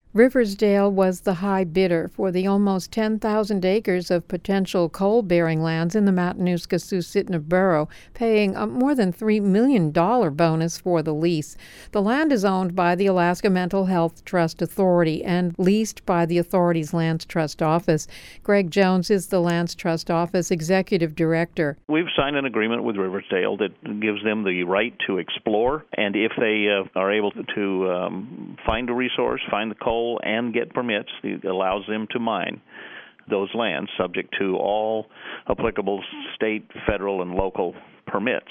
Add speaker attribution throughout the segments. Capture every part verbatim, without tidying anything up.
Speaker 1: Riversdale was the high bidder for the almost ten thousand acres of potential coal-bearing lands in the Matanuska-Susitna Borough, paying a more than three million dollars bonus for the lease. The land is owned by the Alaska Mental Health Trust Authority and leased by the authority's Lands Trust Office. Greg Jones is the Lands Trust Office Executive Director.
Speaker 2: We've signed an agreement with Riversdale that gives them the right to explore, and if they uh, are able to um, find a resource, find the coal, and get permits, it allows them to mine those lands subject to all applicable state, federal, and local permits.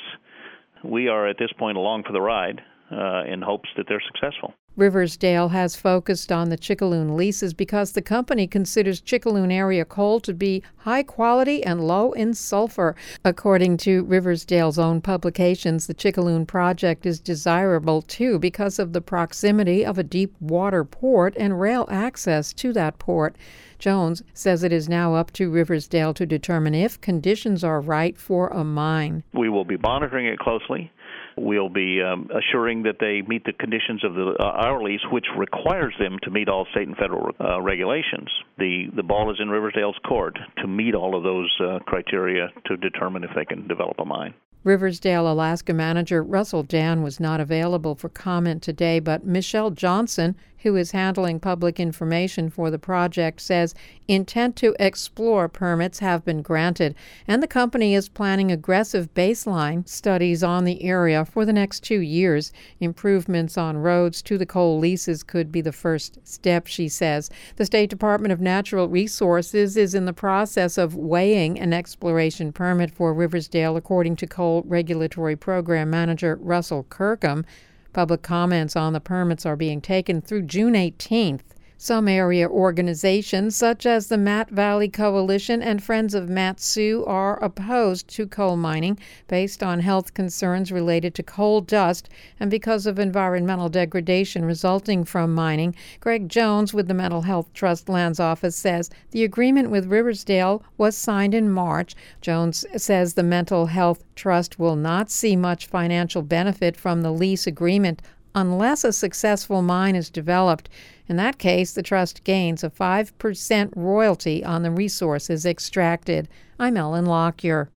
Speaker 2: We are at this point along for the ride uh, in hopes that they're successful.
Speaker 1: Riversdale has focused on the Chickaloon leases because the company considers Chickaloon area coal to be high quality and low in sulfur. According to Riversdale's own publications, the Chickaloon project is desirable too because of the proximity of a deep water port and rail access to that port. Jones says it is now up to Riversdale to determine if conditions are right for a mine.
Speaker 2: We will be monitoring it closely. We'll be um, assuring that they meet the conditions of the, uh, our lease, which requires them to meet all state and federal uh, regulations. The the ball is in Riversdale's court to meet all of those uh, criteria to determine if they can develop a mine.
Speaker 1: Riversdale Alaska manager Russell Dan was not available for comment today, but Michelle Johnson, who is handling public information for the project, says intent to explore permits have been granted, and the company is planning aggressive baseline studies on the area for the next two years. Improvements on roads to the coal leases could be the first step, she says. The State Department of Natural Resources is in the process of weighing an exploration permit for Riversdale, according to Coal Regulatory Program Manager Russell Kirkham. Public comments on the permits are being taken through June eighteenth. Some area organizations, such as the Matt Valley Coalition and Friends of Mat-Su, are opposed to coal mining based on health concerns related to coal dust and because of environmental degradation resulting from mining. Greg Jones with the Mental Health Trust Lands Office says the agreement with Riversdale was signed in March. Jones says the Mental Health Trust will not see much financial benefit from the lease agreement unless a successful mine is developed. In that case, the trust gains a five percent royalty on the resources extracted. I'm Ellen Lockyer.